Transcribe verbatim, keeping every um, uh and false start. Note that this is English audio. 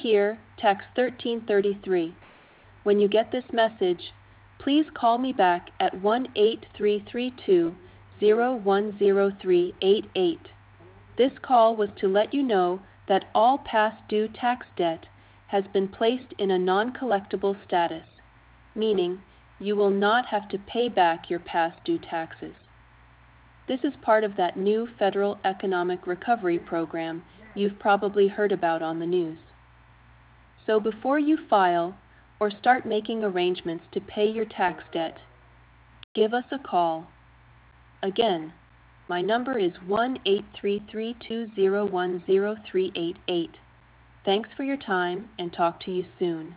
Here, text thirteen thirty-three. When you get this message, please call me back at one eight three three two, zero one zero three eight eight. This call was to let you know that all past due tax debt has been placed in a non-collectible status, meaning you will not have to pay back your past due taxes. This is part of that new federal economic recovery program you've probably heard about on the news. So before you file or start making arrangements to pay your tax debt, give us a call. Again, my number is one eight three three two zero one zero three eight eight. Thanks for your time and talk to you soon.